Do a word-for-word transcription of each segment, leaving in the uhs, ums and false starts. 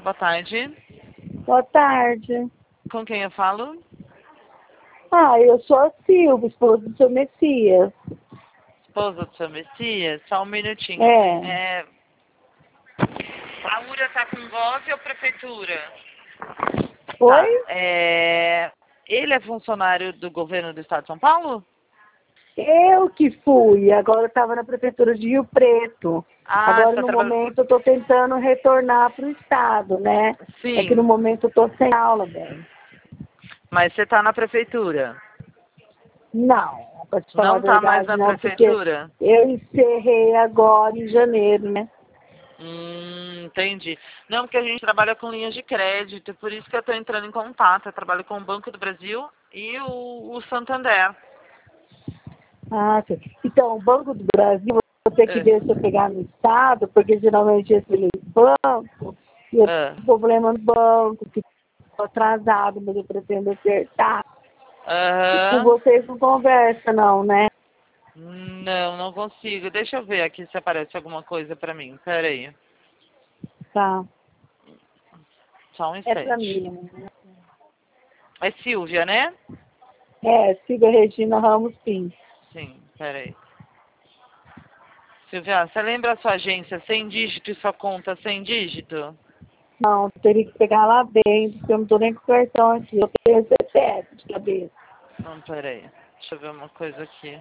Boa tarde. Boa tarde. Com quem eu falo? Ah, eu sou a Silvia, esposa do seu Messias. Esposa do seu Messias? Só um minutinho. É. É... A U R A tá com G O V ou prefeitura? Oi? Tá. É... Ele é funcionário do governo do estado de São Paulo? Eu que fui, agora eu estava na prefeitura de Rio Preto. Ah, Agora, você tá no trabalhando... momento, eu estou tentando retornar para o estado, né? É que no Sim, momento eu estou sem aula, bem. mas você tá na prefeitura? Não, para te falar a Não tá mais verdade, na não, porque prefeitura? eu encerrei agora em janeiro, né? Hum, entendi. Não, porque a gente trabalha com linhas de crédito, por isso que eu estou entrando em contato. Eu trabalho com o Banco do Brasil e o, o Santander. Ah, sim. Então, o Banco do Brasil, eu vou ter que É. ver se eu pegar no estado, porque geralmente esse banco, e eu Ah. tenho problema no banco, que estou atrasado, mas eu pretendo acertar. E com Aham. vocês não conversa, não, né? Não, não consigo. Deixa eu ver aqui se aparece alguma coisa pra mim. Pera aí. Tá. Só um É pra instante. mim. É Silvia, né? É, siga Regina Ramos Pim. Sim, pera aí. Silvia, você lembra a sua agência sem dígito e sua conta sem dígito? Não, teria que pegar lá dentro, porque eu não tô nem com cartão aqui. Eu tenho C P F de cabeça. Não, pera aí. Deixa eu ver uma coisa aqui.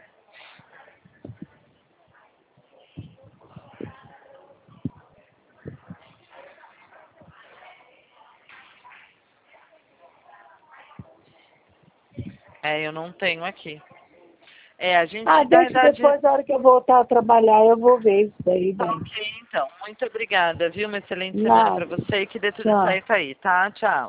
É, eu não tenho aqui. É, a Ah, gente, na deixa verdade... depois, na hora que eu voltar a trabalhar, eu vou ver isso daí, Tá bem. ok, então. Muito obrigada, viu? Uma excelente semana Nada. pra você e que dê tudo Tchau. certo aí, tá? Tchau.